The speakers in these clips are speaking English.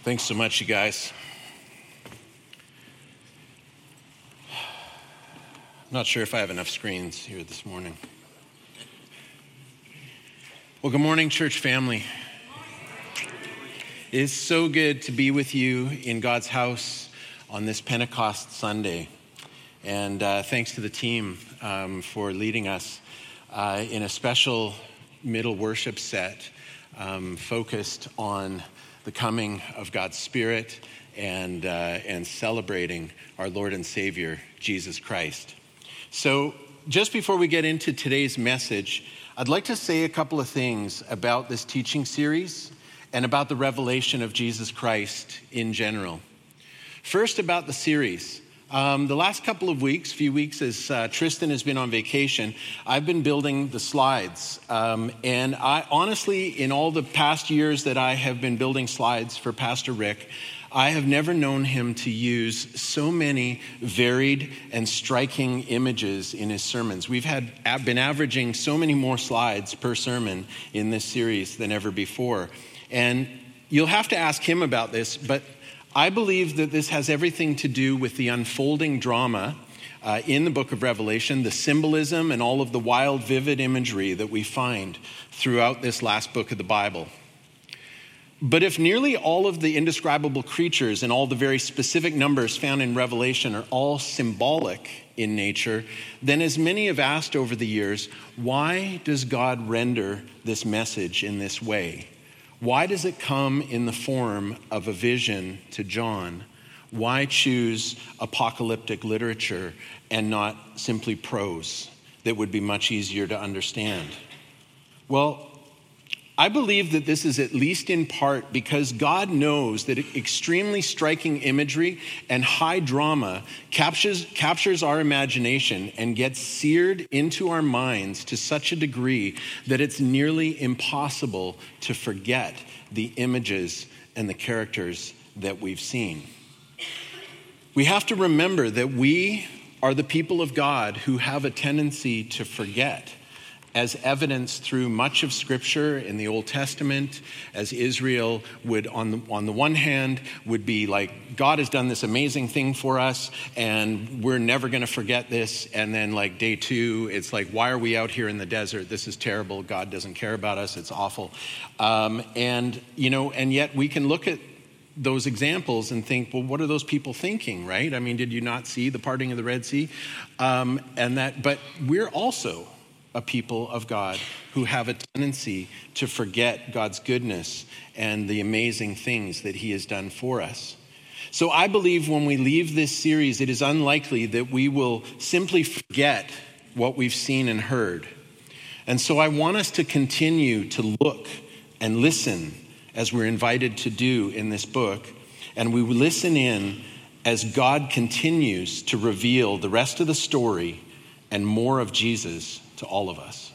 Thanks so much, you guys. I'm not sure if I have enough screens here this morning. Well, good morning, church family. It is so good to be with you in God's house on this Pentecost Sunday. And thanks to the team for leading us in a special middle worship set focused on the coming of God's Spirit and celebrating our Lord and Savior, Jesus Christ. So just before we get into today's message, I'd like to say a couple of things about this teaching series and about the revelation of Jesus Christ in general. First, about the series. The last couple of few weeks, as Tristan has been on vacation, I've been building the slides. And I honestly, in all the past years that I have been building slides for Pastor Rick, I have never known him to use so many varied and striking images in his sermons. We've been averaging so many more slides per sermon in this series than ever before. And you'll have to ask him about this, but I believe that this has everything to do with the unfolding drama in the book of Revelation, the symbolism and all of the wild, vivid imagery that we find throughout this last book of the Bible. But if nearly all of the indescribable creatures and all the very specific numbers found in Revelation are all symbolic in nature, then as many have asked over the years, why does God render this message in this way? Why does it come in the form of a vision to John? Why choose apocalyptic literature and not simply prose that would be much easier to understand? Well, I believe that this is at least in part because God knows that extremely striking imagery and high drama captures our imagination and gets seared into our minds to such a degree that it's nearly impossible to forget the images and the characters that we've seen. We have to remember that we are the people of God who have a tendency to forget, as evidenced through much of Scripture in the Old Testament, as Israel would, on the one hand, would be like, God has done this amazing thing for us, and we're never going to forget this. And then like day two, it's like, why are we out here in the desert? This is terrible. God doesn't care about us. It's awful. And yet we can look at those examples and think, well, what are those people thinking, right? I mean, did you not see the parting of the Red Sea? But we're also a people of God who have a tendency to forget God's goodness and the amazing things that he has done for us. So I believe when we leave this series, it is unlikely that we will simply forget what we've seen and heard. And so I want us to continue to look and listen as we're invited to do in this book. And we listen in as God continues to reveal the rest of the story and more of Jesus to all of us.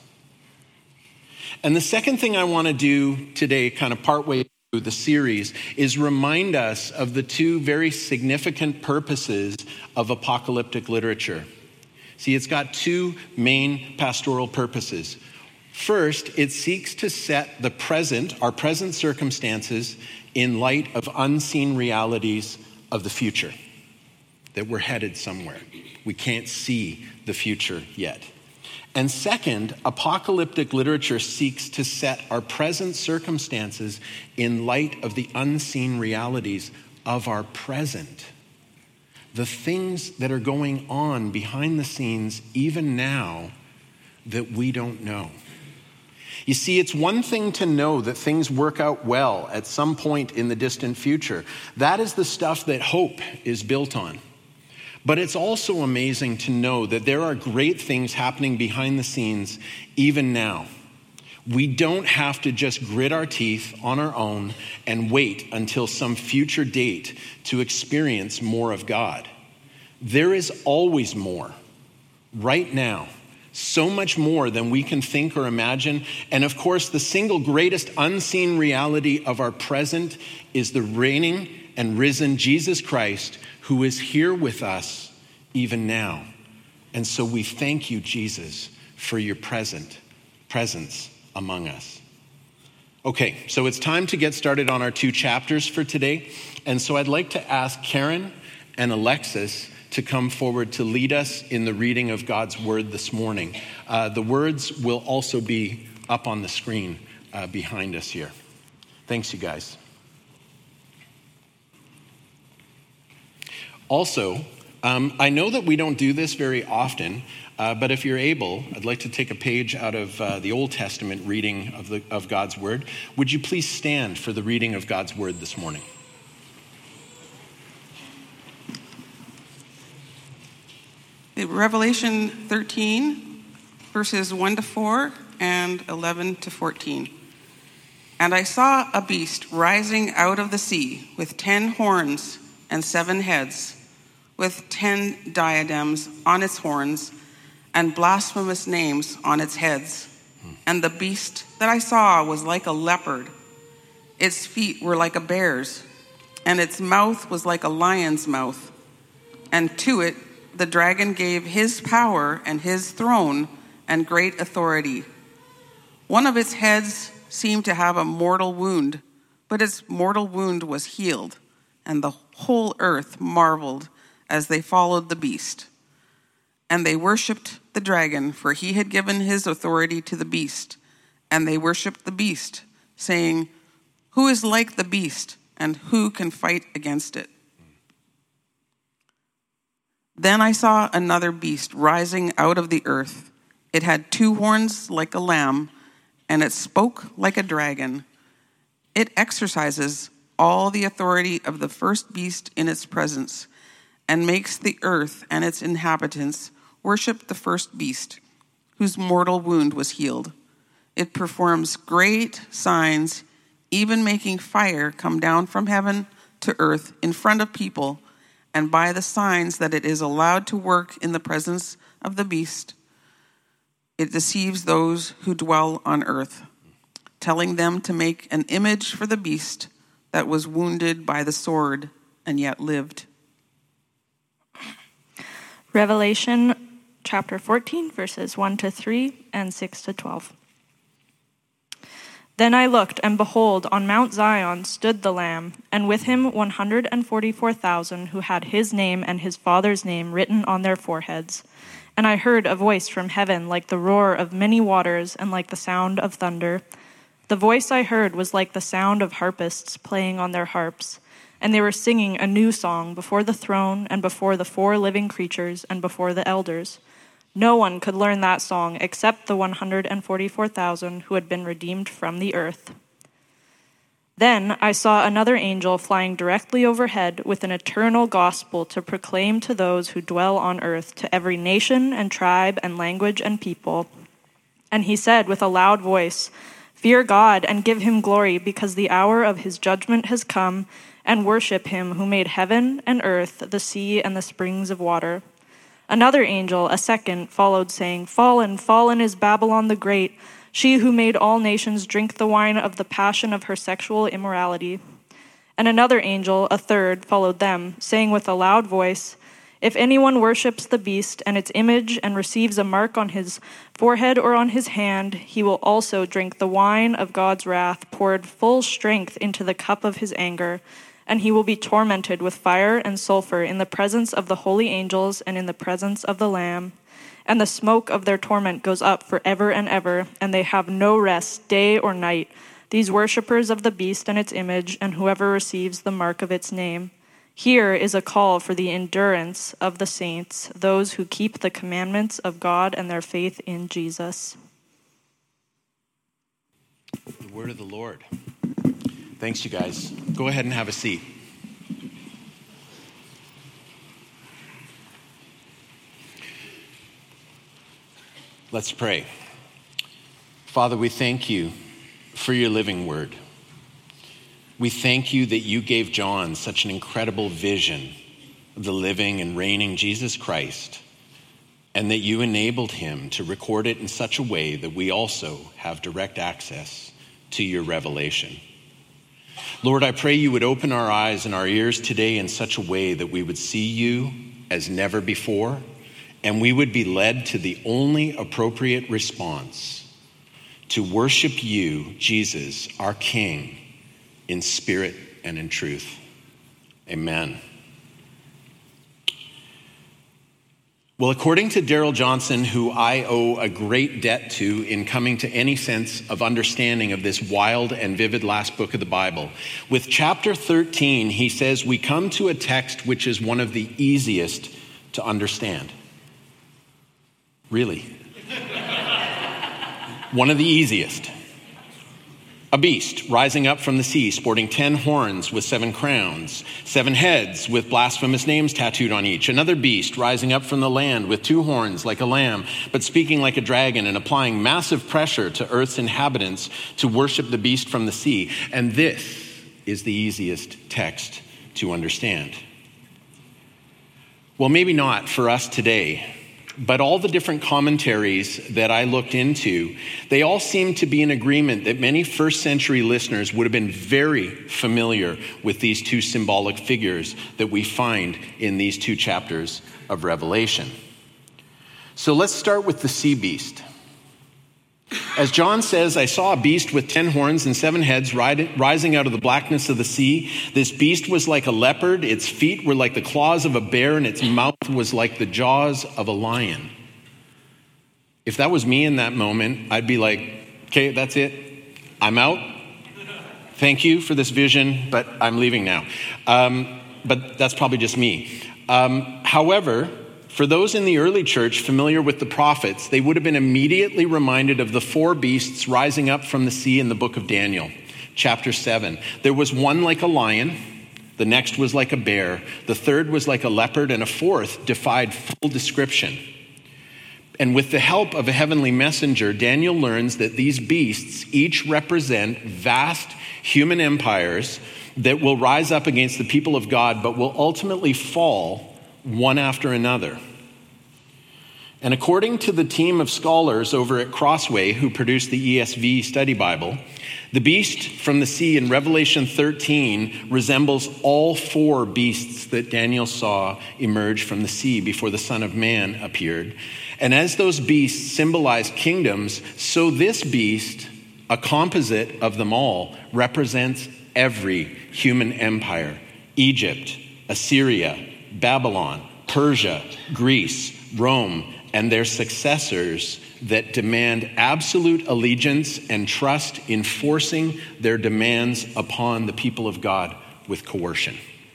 And the second thing I want to do today, kind of partway through the series, is remind us of the two very significant purposes of apocalyptic literature. See, it's got two main pastoral purposes. First, it seeks to set our present circumstances in light of unseen realities of the future, that we're headed somewhere. We can't see the future yet. And second, apocalyptic literature seeks to set our present circumstances in light of the unseen realities of our present. The things that are going on behind the scenes even now that we don't know. You see, it's one thing to know that things work out well at some point in the distant future. That is the stuff that hope is built on. But it's also amazing to know that there are great things happening behind the scenes even now. We don't have to just grit our teeth on our own and wait until some future date to experience more of God. There is always more right now, so much more than we can think or imagine. And of course, the single greatest unseen reality of our present is the reigning and risen Jesus Christ, who is here with us even now. And so we thank you, Jesus, for your presence among us. Okay, so it's time to get started on our 2 chapters for today. And so I'd like to ask Karen and Alexis to come forward to lead us in the reading of God's word this morning. The words will also be up on the screen behind us here. Thanks, you guys. Also, I know that we don't do this very often, but if you're able, I'd like to take a page out of the Old Testament reading of God's word. Would you please stand for the reading of God's word this morning? Revelation 13, verses 1 to 4 and 11 to 14. And I saw a beast rising out of the sea with 10 horns and 7 heads, with 10 diadems on its horns and blasphemous names on its heads. And the beast that I saw was like a leopard. Its feet were like a bear's, and its mouth was like a lion's mouth. And to it the dragon gave his power and his throne and great authority. One of its heads seemed to have a mortal wound, but its mortal wound was healed, and the whole earth marveled as they followed the beast. And they worshipped the dragon, for he had given his authority to the beast. And they worshipped the beast, saying, "Who is like the beast, and who can fight against it?" Then I saw another beast rising out of the earth. It had 2 horns like a lamb, and it spoke like a dragon. It exercises all the authority of the first beast in its presence, and makes the earth and its inhabitants worship the first beast, whose mortal wound was healed. It performs great signs, even making fire come down from heaven to earth in front of people, and by the signs that it is allowed to work in the presence of the beast, it deceives those who dwell on earth, telling them to make an image for the beast that was wounded by the sword and yet lived. Revelation chapter 14, verses 1 to 3 and 6 to 12. Then I looked, and behold, on Mount Zion stood the Lamb, and with him 144,000 who had his name and his Father's name written on their foreheads. And I heard a voice from heaven like the roar of many waters and like the sound of thunder. The voice I heard was like the sound of harpists playing on their harps. And they were singing a new song before the throne and before the 4 living creatures and before the elders. No one could learn that song except the 144,000 who had been redeemed from the earth. Then I saw another angel flying directly overhead with an eternal gospel to proclaim to those who dwell on earth, to every nation and tribe and language and people. And he said with a loud voice, "Fear God and give him glory, because the hour of his judgment has come, and worship him who made heaven and earth, the sea, and the springs of water." Another angel, a second, followed, saying, "Fallen, fallen is Babylon the Great, she who made all nations drink the wine of the passion of her sexual immorality." And another angel, a third, followed them, saying with a loud voice, "If anyone worships the beast and its image and receives a mark on his forehead or on his hand, he will also drink the wine of God's wrath, poured full strength into the cup of his anger. And he will be tormented with fire and sulfur in the presence of the holy angels and in the presence of the Lamb. And the smoke of their torment goes up forever and ever, and they have no rest day or night, these worshippers of the beast and its image, and whoever receives the mark of its name. Here is a call for the endurance of the saints, those who keep the commandments of God and their faith in Jesus." The word of the Lord. Thanks, you guys. Go ahead and have a seat. Let's pray. Father, we thank you for your living word. We thank you that you gave John such an incredible vision of the living and reigning Jesus Christ, and that you enabled him to record it in such a way that we also have direct access to your revelation. Lord, I pray you would open our eyes and our ears today in such a way that we would see you as never before, and we would be led to the only appropriate response, to worship you, Jesus, our King, in spirit and in truth. Amen. Well, according to Darrell Johnson, who I owe a great debt to in coming to any sense of understanding of this wild and vivid last book of the Bible, with chapter 13, he says we come to a text which is one of the easiest to understand. Really. One of the easiest. A beast rising up from the sea, sporting 10 horns with 7 crowns, 7 heads with blasphemous names tattooed on each. Another beast rising up from the land with 2 horns like a lamb, but speaking like a dragon and applying massive pressure to earth's inhabitants to worship the beast from the sea. And this is the easiest text to understand. Well, maybe not for us today. But all the different commentaries that I looked into, they all seem to be in agreement that many first century listeners would have been very familiar with these 2 symbolic figures that we find in these 2 chapters of Revelation. So let's start with the sea beast. As John says, I saw a beast with 10 horns and 7 heads rising out of the blackness of the sea. This beast was like a leopard. Its feet were like the claws of a bear, and its mouth was like the jaws of a lion. If that was me in that moment, I'd be like, okay, that's it. I'm out. Thank you for this vision, but I'm leaving now. But that's probably just me. However, for those in the early church familiar with the prophets, they would have been immediately reminded of the 4 beasts rising up from the sea in the book of Daniel, chapter 7. There was one like a lion, the next was like a bear, the third was like a leopard, and a fourth defied full description. And with the help of a heavenly messenger, Daniel learns that these beasts each represent vast human empires that will rise up against the people of God, but will ultimately fall one after another. And according to the team of scholars over at Crossway who produced the ESV study Bible, the beast from the sea in Revelation 13 resembles all 4 beasts that Daniel saw emerge from the sea before the Son of Man appeared. And as those beasts symbolize kingdoms, so this beast, a composite of them all, represents every human empire: Egypt, Assyria, Babylon, Persia, Greece, Rome, and their successors that demand absolute allegiance and trust in forcing their demands upon the people of God with coercion.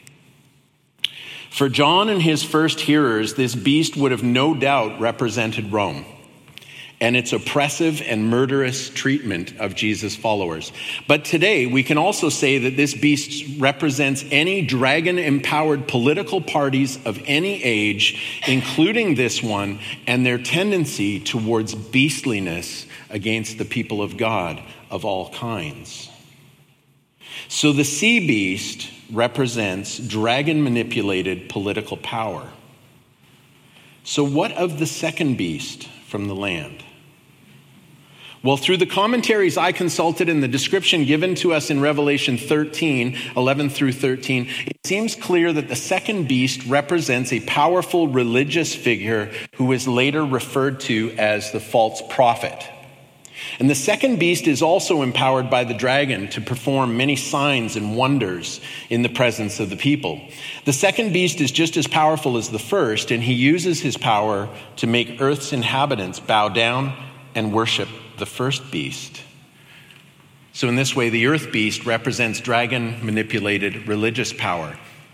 For John and his first hearers, this beast would have no doubt represented Rome and its oppressive and murderous treatment of Jesus' followers. But today, we can also say that this beast represents any dragon-empowered political parties of any age, including this one, and their tendency towards beastliness against the people of God of all kinds. So the sea beast represents dragon-manipulated political power. So what of the second beast from the land? Well, through the commentaries I consulted and the description given to us in Revelation 13, 11 through 13, it seems clear that the second beast represents a powerful religious figure who is later referred to as the false prophet. And the second beast is also empowered by the dragon to perform many signs and wonders in the presence of the people. The second beast is just as powerful as the first, and he uses his power to make Earth's inhabitants bow down and worship the first beast. So in this way, the earth beast represents dragon-manipulated religious power.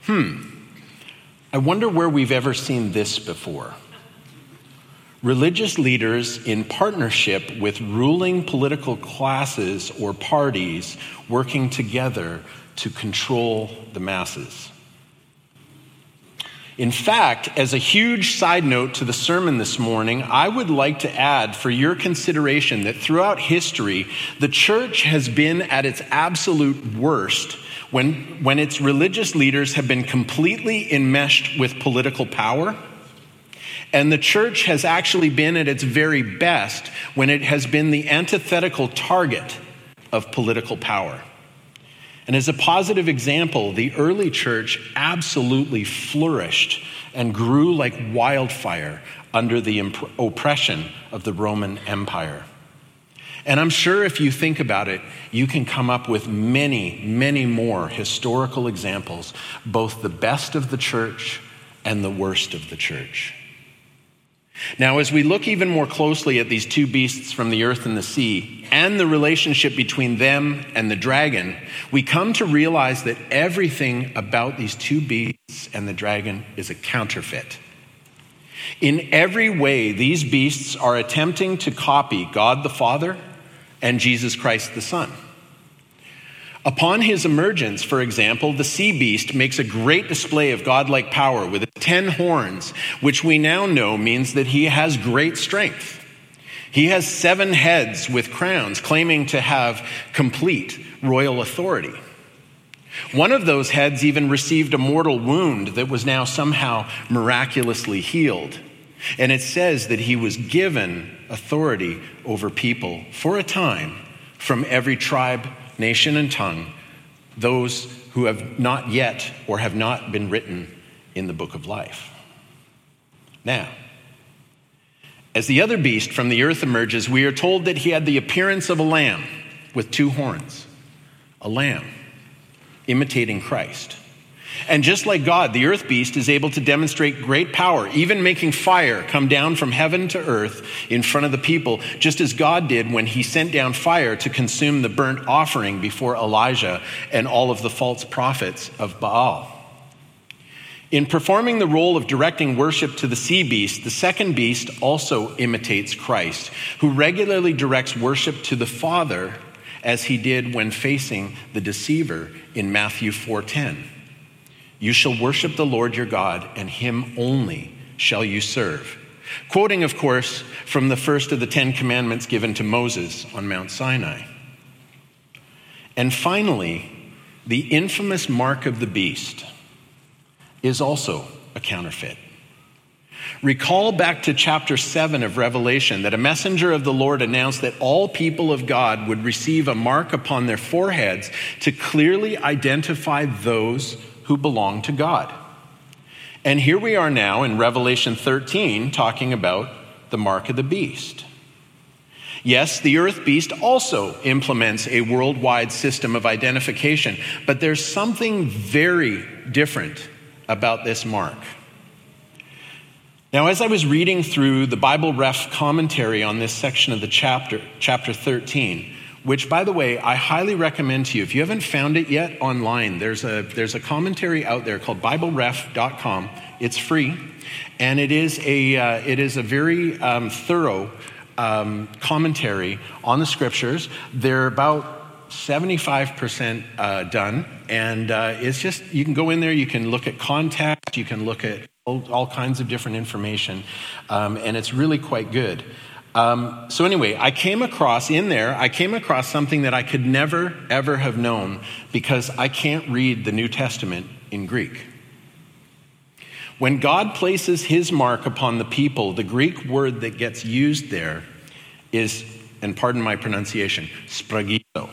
I wonder where we've ever seen this before. Religious leaders in partnership with ruling political classes or parties working together to control the masses. In fact, as a huge side note to the sermon this morning, I would like to add for your consideration that throughout history, the church has been at its absolute worst when its religious leaders have been completely enmeshed with political power. And the church has actually been at its very best when it has been the antithetical target of political power. And as a positive example, the early church absolutely flourished and grew like wildfire under the oppression of the Roman Empire. And I'm sure if you think about it, you can come up with many, many more historical examples, both the best of the church and the worst of the church. Now, as we look even more closely at these two beasts from the earth and the sea, and the relationship between them and the dragon, we come to realize that everything about these two beasts and the dragon is a counterfeit. In every way, these beasts are attempting to copy God the Father and Jesus Christ the Son. Upon his emergence, for example, the sea beast makes a great display of godlike power with 10 horns, which we now know means that he has great strength. He has 7 heads with crowns, claiming to have complete royal authority. One of those heads even received a mortal wound that was now somehow miraculously healed. And it says that he was given authority over people for a time from every tribe, nation, and tongue, those who have not yet or have not been written in the book of life. Now, as the other beast from the earth emerges, we are told that he had the appearance of a lamb with 2 horns, a lamb imitating Christ. And just like God, the earth beast is able to demonstrate great power, even making fire come down from heaven to earth in front of the people, just as God did when he sent down fire to consume the burnt offering before Elijah and all of the false prophets of Baal. In performing the role of directing worship to the sea beast, the second beast also imitates Christ, who regularly directs worship to the Father, as he did when facing the deceiver in Matthew 4:10. You shall worship the Lord your God, and him only shall you serve. Quoting, of course, from the first of the 10 commandments given to Moses on Mount Sinai. And finally, the infamous mark of the beast is also a counterfeit. Recall back to chapter 7 of Revelation that a messenger of the Lord announced that all people of God would receive a mark upon their foreheads to clearly identify those who belong to God. And here we are now in Revelation 13 talking about the mark of the beast. Yes, the earth beast also implements a worldwide system of identification, but there's something very different about this mark. Now, as I was reading through the Bible Ref commentary on this section of the chapter 13, which, by the way, I highly recommend to you. If you haven't found it yet online, there's a commentary out there called BibleRef.com. It's free, and it is a very thorough commentary on the scriptures. They're about 75% done, and it's just, you can go in there, you can look at context, you can look at all kinds of different information, and it's really quite good. So anyway, I came across something that I could never, ever have known because I can't read the New Testament in Greek. When God places his mark upon the people, the Greek word that gets used there is, and pardon my pronunciation, spragizo.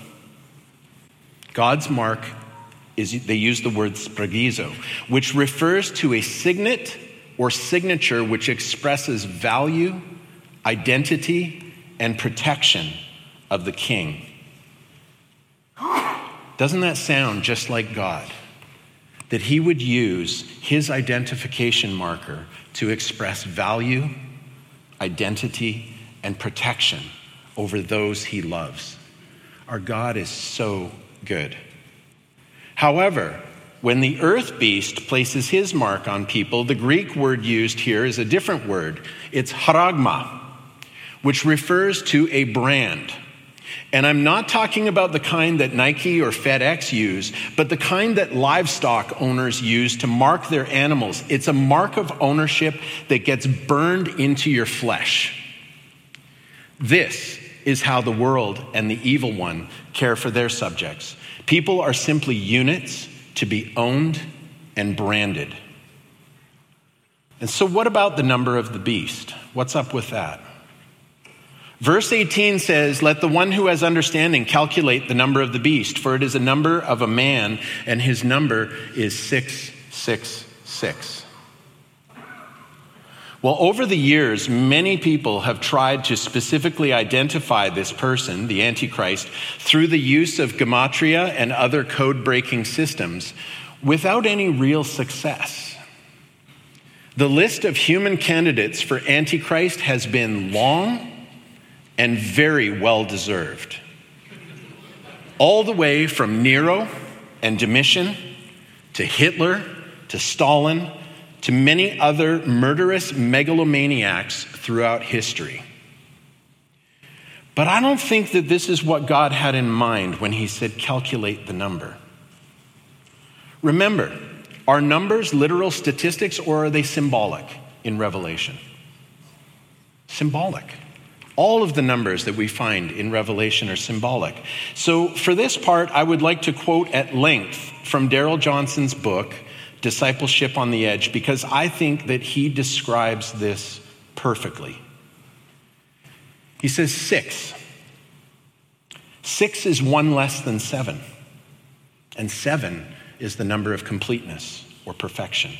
God's mark is, they use the word spragizo, which refers to a signet or signature which expresses value, identity, and protection of the king. Doesn't that sound just like God? That he would use his identification marker to express value, identity, and protection over those he loves. Our God is so good. However, when the earth beast places his mark on people, the Greek word used here is a different word. It's charagma, which refers to a brand. And I'm not talking about the kind that Nike or FedEx use, but the kind that livestock owners use to mark their animals. It's a mark of ownership that gets burned into your flesh. This is how the world and the evil one care for their subjects. People are simply units to be owned and branded. And so what about the number of the beast? What's up with that? Verse 18 says, let the one who has understanding calculate the number of the beast, for it is a number of a man, and his number is 666. Well, over the years, many people have tried to specifically identify this person, the Antichrist, through the use of gematria and other code-breaking systems without any real success. The list of human candidates for Antichrist has been long and very well-deserved. All the way from Nero and Domitian to Hitler to Stalin to many other murderous megalomaniacs throughout history. But I don't think that this is what God had in mind when he said, calculate the number. Remember, are numbers literal statistics or are they symbolic in Revelation? Symbolic. All of the numbers that we find in Revelation are symbolic. So for this part, I would like to quote at length from Darrell Johnson's book, Discipleship on the Edge, because I think that he describes this perfectly. He says 6. 6 is 1 less than 7. And 7 is the number of completeness or perfection.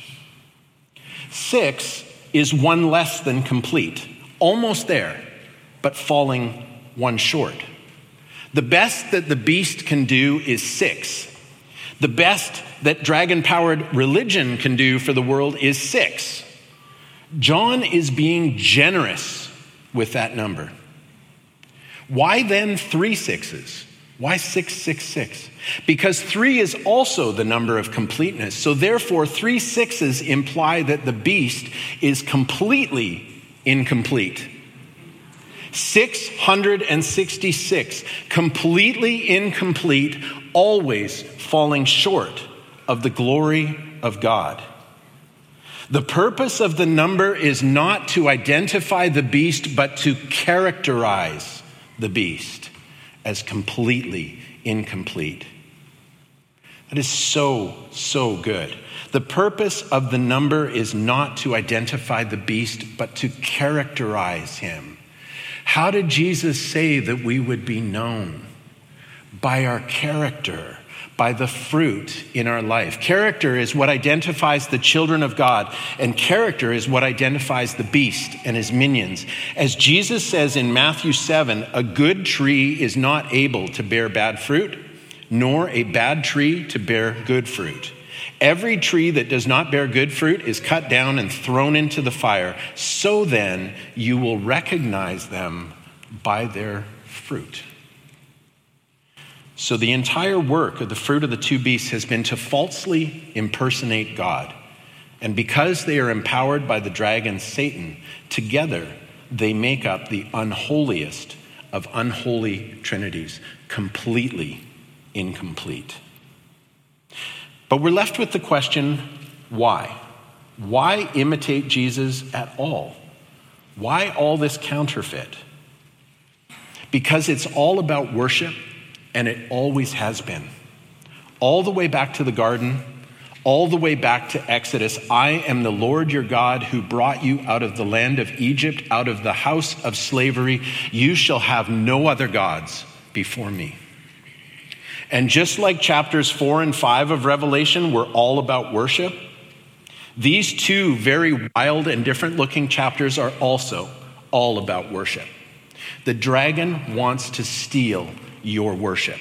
6 is 1 less than complete, almost there, but falling 1 short. The best that the beast can do is 6. The best that dragon-powered religion can do for the world is 6. John is being generous with that number. Why then 3 6s? Why 666? Because 3 is also the number of completeness. So therefore, 3 6s imply that the beast is completely incomplete. 666, completely incomplete, always falling short of the glory of God. The purpose of the number is not to identify the beast, but to characterize the beast as completely incomplete. That is so, so good. The purpose of the number is not to identify the beast, but to characterize him. How did Jesus say that we would be known? By our character, by the fruit in our life. Character is what identifies the children of God, and character is what identifies the beast and his minions. As Jesus says in Matthew 7, a good tree is not able to bear bad fruit, nor a bad tree to bear good fruit. Every tree that does not bear good fruit is cut down and thrown into the fire. So then you will recognize them by their fruit. So the entire work of the fruit of the 2 beasts has been to falsely impersonate God. And because they are empowered by the dragon Satan, together they make up the unholiest of unholy trinities, completely incomplete. But we're left with the question, why? Why imitate Jesus at all? Why all this counterfeit? Because it's all about worship, and it always has been. All the way back to the garden, all the way back to Exodus, I am the Lord your God who brought you out of the land of Egypt, out of the house of slavery. You shall have no other gods before me. And just like chapters 4 and 5 of Revelation were all about worship, these 2 very wild and different looking chapters are also all about worship. The dragon wants to steal your worship.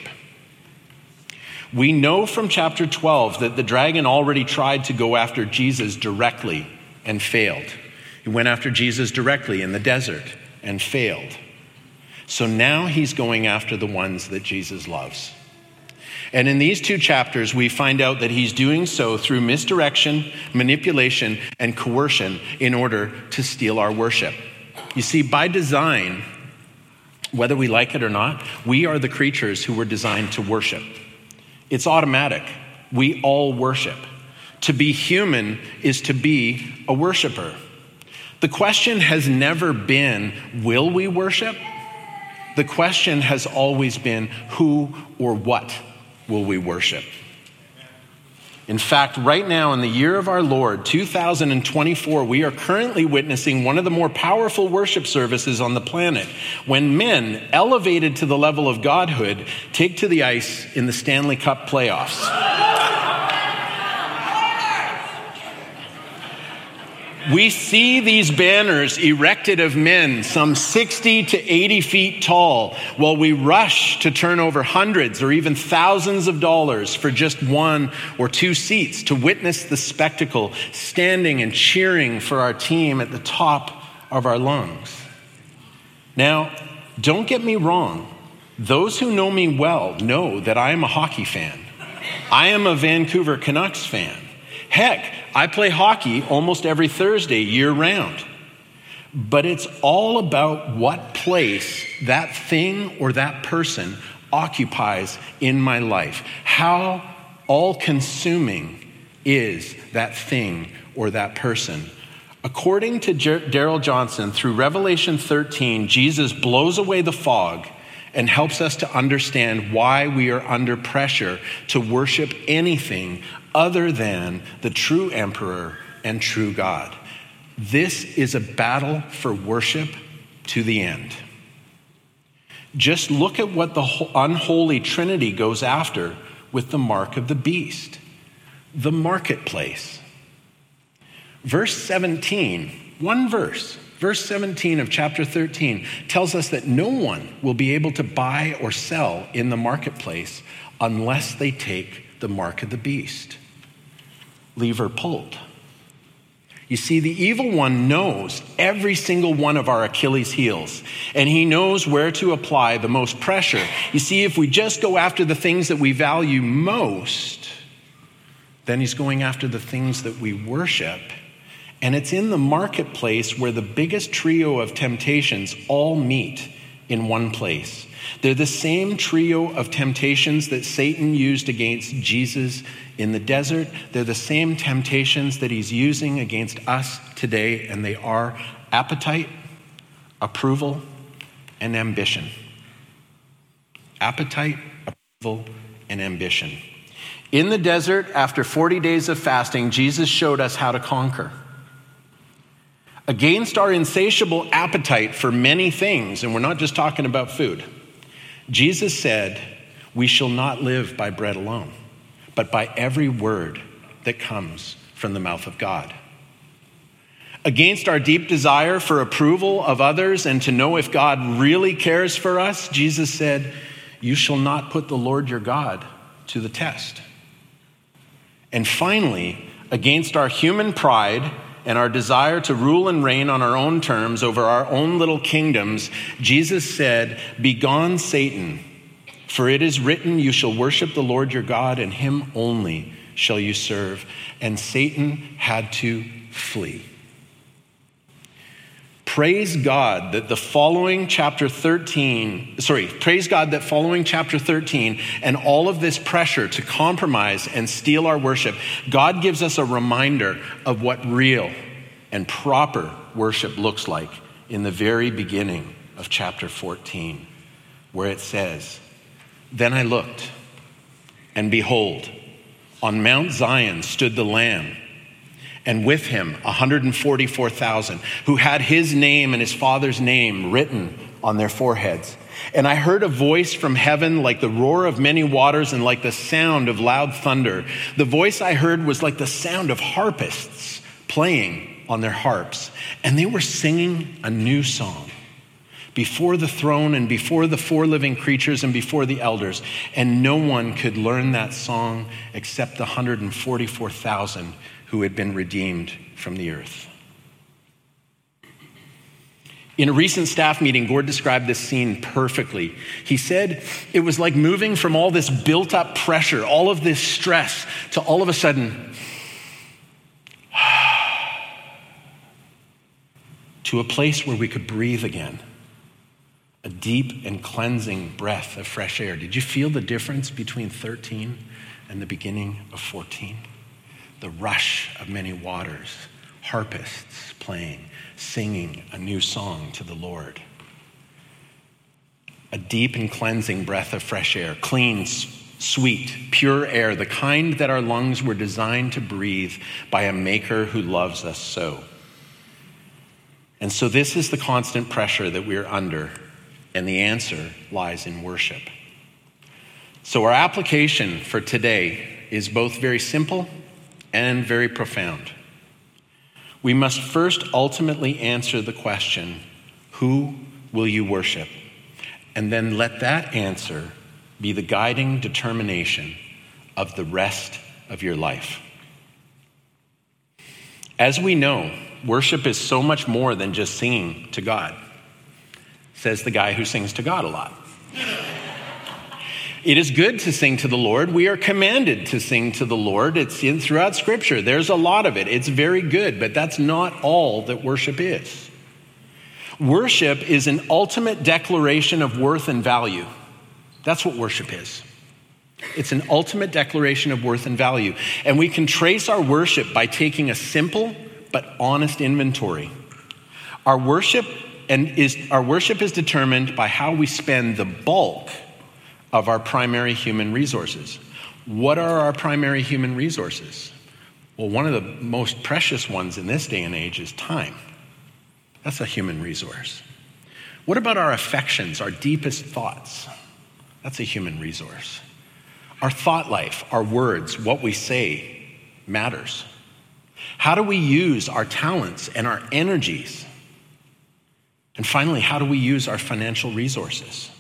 We know from chapter 12 that the dragon already tried to go after Jesus directly and failed. He went after Jesus directly in the desert and failed. So now he's going after the ones that Jesus loves. And in these 2 chapters, we find out that he's doing so through misdirection, manipulation, and coercion in order to steal our worship. You see, by design, whether we like it or not, we are the creatures who were designed to worship. It's automatic. We all worship. To be human is to be a worshiper. The question has never been, will we worship? The question has always been, who or what will we worship? In fact, right now in the year of our Lord, 2024, we are currently witnessing one of the more powerful worship services on the planet when men elevated to the level of godhood take to the ice in the Stanley Cup playoffs. we see these banners erected of men some 60 to 80 feet tall while we rush to turn over hundreds or even thousands of dollars for just 1 or 2 seats to witness the spectacle, standing and cheering for our team at the top of our lungs. Now, don't get me wrong. Those who know me well know that I am a hockey fan. I am a Vancouver Canucks fan. Heck, I play hockey almost every Thursday year-round. But it's all about what place that thing or that person occupies in my life. How all-consuming is that thing or that person? According to Darrell Johnson, through Revelation 13, Jesus blows away the fog and helps us to understand why we are under pressure to worship anything other than the true emperor and true God. This is a battle for worship to the end. Just look at what the unholy Trinity goes after with the mark of the beast, the marketplace. Verse 17, one verse, Verse 17 of chapter 13 tells us that no one will be able to buy or sell in the marketplace unless they take the mark of the beast. Lever pulled. You see, the evil one knows every single one of our Achilles heels, and he knows where to apply the most pressure. You see, if we just go after the things that we value most, then he's going after the things that we worship. And it's in the marketplace where the biggest trio of temptations all meet in one place. They're the same trio of temptations that Satan used against Jesus in the desert. They're the same temptations that he's using against us today, and they are appetite, approval, and ambition. Appetite, approval, and ambition. In the desert, after 40 days of fasting, Jesus showed us how to conquer. Against our insatiable appetite for many things, and we're not just talking about food, Jesus said, "We shall not live by bread alone, but by every word that comes from the mouth of God." Against our deep desire for approval of others and to know if God really cares for us, Jesus said, "You shall not put the Lord your God to the test." And finally, against our human pride and our desire to rule and reign on our own terms over our own little kingdoms, Jesus said, "Begone, Satan, for it is written, you shall worship the Lord your God, and him only shall you serve." And Satan had to flee. Praise God that following chapter 13 and all of this pressure to compromise and steal our worship, God gives us a reminder of what real and proper worship looks like in the very beginning of chapter 14, where it says, "Then I looked, and behold, on Mount Zion stood the Lamb, and with him 144,000 who had his name and his Father's name written on their foreheads. And I heard a voice from heaven like the roar of many waters and like the sound of loud thunder. The voice I heard was like the sound of harpists playing on their harps. And they were singing a new song before the throne and before the 4 living creatures and before the elders. And no one could learn that song except the 144,000 who had been redeemed from the earth." In a recent staff meeting, Gord described this scene perfectly. He said it was like moving from all this built up pressure, all of this stress, to all of a sudden, to a place where we could breathe again. A deep and cleansing breath of fresh air. Did you feel the difference between 13 and the beginning of 14? The rush of many waters, harpists playing, singing a new song to the Lord. A deep and cleansing breath of fresh air, clean, sweet, pure air, the kind that our lungs were designed to breathe by a maker who loves us so. And so this is the constant pressure that we're under, and the answer lies in worship. So our application for today is both very simple and very profound. we must first ultimately answer the question, who will you worship? And then let that answer be the guiding determination of the rest of your life. As we know, worship is so much more than just singing to God, says the guy who sings to God a lot. It is good to sing to the Lord. We are commanded to sing to the Lord. It's throughout Scripture. There's a lot of it. It's very good, but that's not all that worship is. Worship is an ultimate declaration of worth and value. That's what worship is. It's an ultimate declaration of worth and value. And we can trace our worship by taking a simple but honest inventory. Our worship is determined by how we spend the bulk of our primary human resources. What are our primary human resources? Well, one of the most precious ones in this day and age is time. That's a human resource. What about our affections, our deepest thoughts? That's a human resource. Our thought life, our words, what we say matters. How do we use our talents and our energies? And finally, how do we use our financial resources?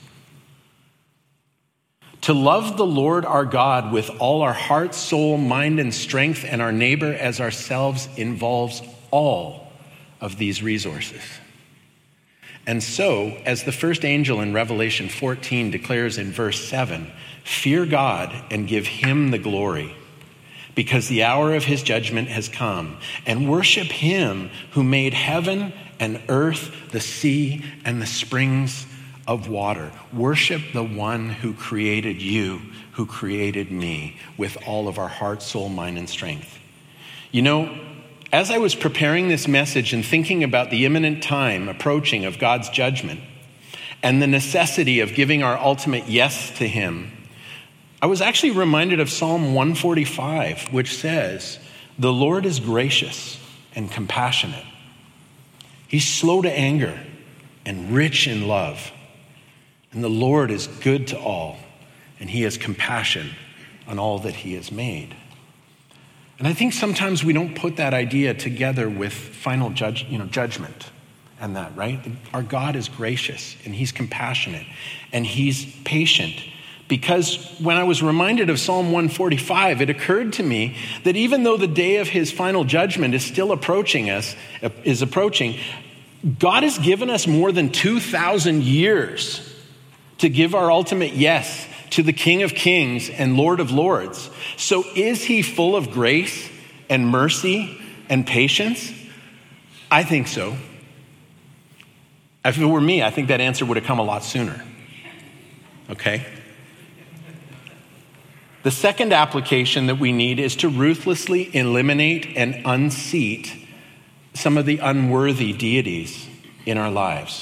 To love the Lord our God with all our heart, soul, mind, and strength, and our neighbor as ourselves involves all of these resources. And so, as the first angel in Revelation 14 declares in verse 7, fear God and give him the glory, because the hour of his judgment has come, and worship him who made heaven and earth, the sea, and the springs of water. Worship the one who created you, who created me, with all of our heart, soul, mind, and strength. You know, as I was preparing this message and thinking about the imminent time approaching of God's judgment and the necessity of giving our ultimate yes to him, I was actually reminded of Psalm 145, which says, the Lord is gracious and compassionate. He's slow to anger and rich in love. And the Lord is good to all, and he has compassion on all that he has made. And I think sometimes we don't put that idea together with final judgment and that, right? Our God is gracious, and he's compassionate, and he's patient. Because when I was reminded of Psalm 145, it occurred to me that even though the day of his final judgment is still approaching, God has given us more than 2,000 years to give our ultimate yes to the King of Kings and Lord of Lords. So is he full of grace and mercy and patience? I think so. If it were me, I think that answer would have come a lot sooner. Okay? The second application that we need is to ruthlessly eliminate and unseat some of the unworthy deities in our lives.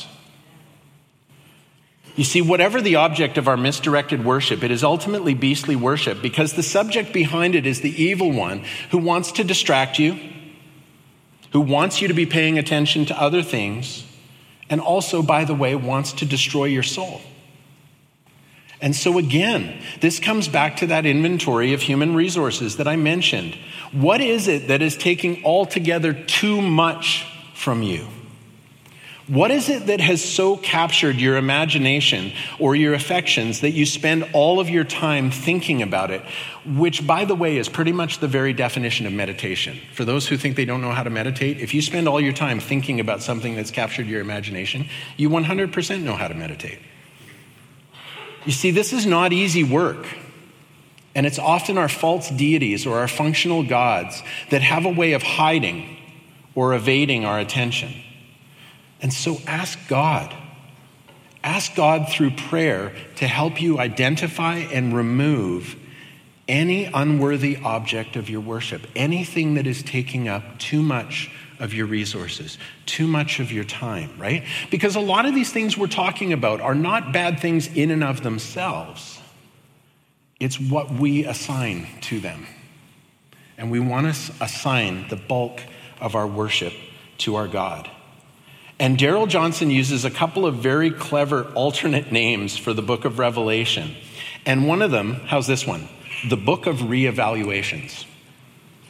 You see, whatever the object of our misdirected worship, it is ultimately beastly worship because the subject behind it is the evil one who wants to distract you, who wants you to be paying attention to other things, and also, by the way, wants to destroy your soul. And so again, this comes back to that inventory of human resources that I mentioned. What is it that is taking altogether too much from you? What is it that has so captured your imagination or your affections that you spend all of your time thinking about it, which, by the way, is pretty much the very definition of meditation. For those who think they don't know how to meditate, if you spend all your time thinking about something that's captured your imagination, you 100% know how to meditate. You see, this is not easy work. And it's often our false deities or our functional gods that have a way of hiding or evading our attention. And so ask God. Ask God through prayer to help you identify and remove any unworthy object of your worship, anything that is taking up too much of your resources, too much of your time, right? Because a lot of these things we're talking about are not bad things in and of themselves. It's what we assign to them. And we want to assign the bulk of our worship to our God. And Darrell Johnson uses a couple of very clever alternate names for the book of Revelation. And one of them, how's this one? The book of reevaluations.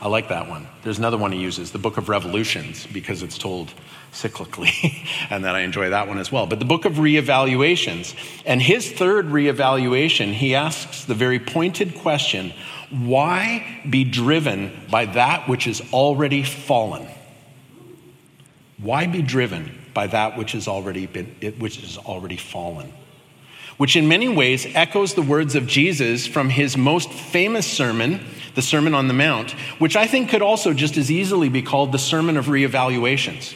I like that one. There's another one he uses, the Book of Revolutions, because it's told cyclically, and then I enjoy that one as well. But the Book of Reevaluations, and his third reevaluation, he asks the very pointed question, why be driven by that which is already fallen? Why be driven by that which has already fallen? Which in many ways echoes the words of Jesus from his most famous sermon, the Sermon on the Mount, which I think could also just as easily be called the Sermon of Reevaluations.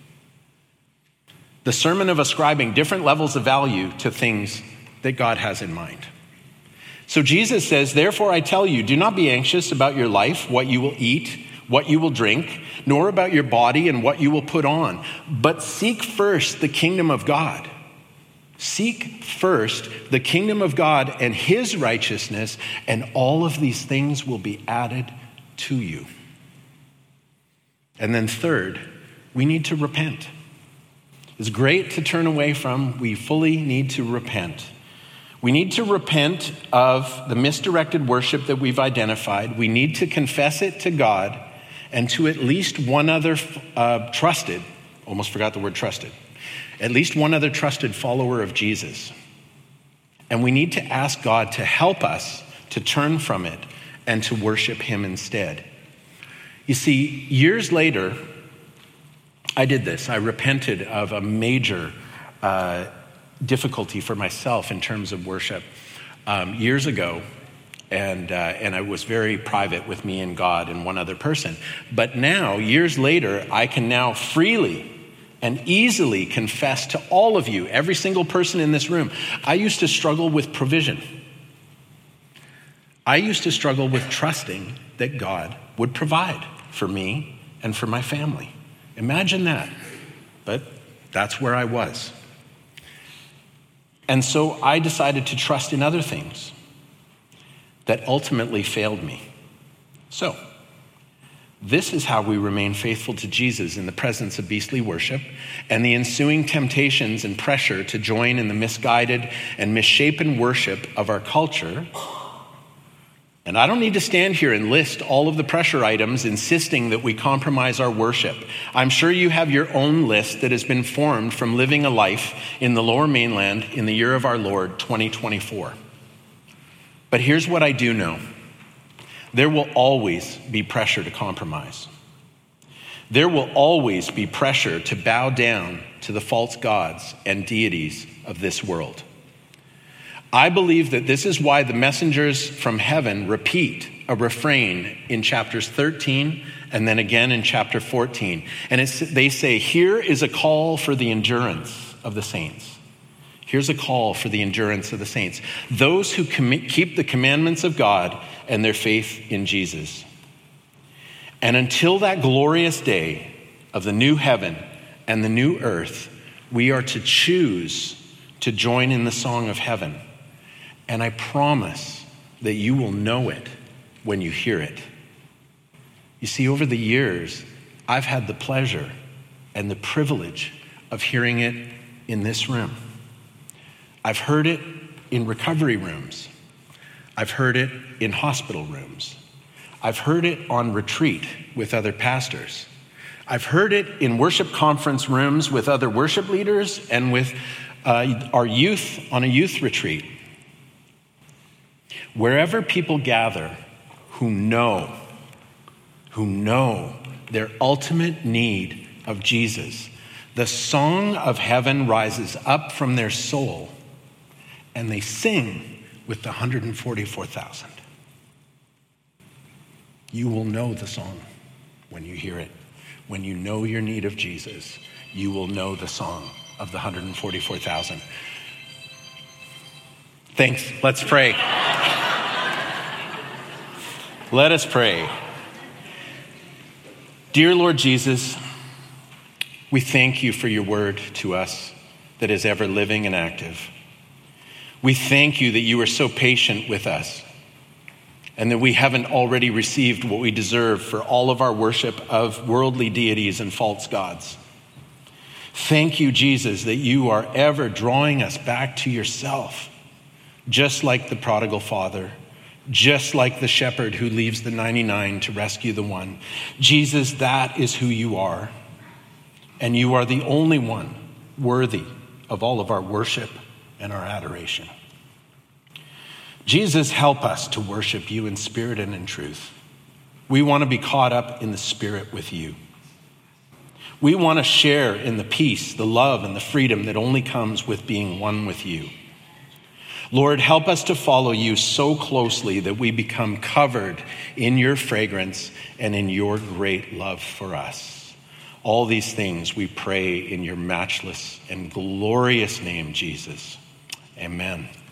The sermon of ascribing different levels of value to things that God has in mind. So Jesus says, therefore I tell you, do not be anxious about your life, what you will eat, what you will drink, nor about your body and what you will put on, but seek first the kingdom of God. Seek first the kingdom of God and his righteousness, and all of these things will be added to you. And then third, we need to repent. It's great to turn away from. We fully need to repent. We need to repent of the misdirected worship that we've identified. We need to confess it to God and to at least one other trusted, almost forgot the word trusted, at least one other trusted follower of Jesus. And we need to ask God to help us to turn from it and to worship him instead. You see, years later, I did this. I repented of a major difficulty for myself in terms of worship years ago. And I was very private with me and God and one other person. But now, years later, I can now freely and easily confess to all of you, every single person in this room, I used to struggle with provision. I used to struggle with trusting that God would provide for me and for my family. Imagine that. But that's where I was. And so I decided to trust in other things that ultimately failed me. So, this is how we remain faithful to Jesus in the presence of beastly worship and the ensuing temptations and pressure to join in the misguided and misshapen worship of our culture. And I don't need to stand here and list all of the pressure items insisting that we compromise our worship. I'm sure you have your own list that has been formed from living a life in the Lower Mainland in the year of our Lord, 2024. But here's what I do know. There will always be pressure to compromise. There will always be pressure to bow down to the false gods and deities of this world. I believe that this is why the messengers from heaven repeat a refrain in chapters 13 and then again in chapter 14. And they say, here is a call for the endurance of the saints. Here's a call for the endurance of the saints. Those who keep the commandments of God and their faith in Jesus. And until that glorious day of the new heaven and the new earth, we are to choose to join in the song of heaven. And I promise that you will know it when you hear it. You see, over the years, I've had the pleasure and the privilege of hearing it in this room. I've heard it in recovery rooms. I've heard it in hospital rooms. I've heard it on retreat with other pastors. I've heard it in worship conference rooms with other worship leaders and with our youth on a youth retreat. Wherever people gather who know their ultimate need of Jesus, the song of heaven rises up from their soul and they sing with the 144,000. You will know the song when you hear it. When you know your need of Jesus, you will know the song of the 144,000. Thanks. Let's pray. Let us pray. Dear Lord Jesus, we thank you for your word to us that is ever living and active. We thank you that you are so patient with us and that we haven't already received what we deserve for all of our worship of worldly deities and false gods. Thank you, Jesus, that you are ever drawing us back to yourself, just like the prodigal father just like the shepherd who leaves the 99 to rescue the one. Jesus, that is who you are. And you are the only one worthy of all of our worship and our adoration. Jesus, help us to worship you in spirit and in truth. We want to be caught up in the spirit with you. We want to share in the peace, the love, and the freedom that only comes with being one with you. Lord, help us to follow you so closely that we become covered in your fragrance and in your great love for us. All these things we pray in your matchless and glorious name, Jesus. Amen.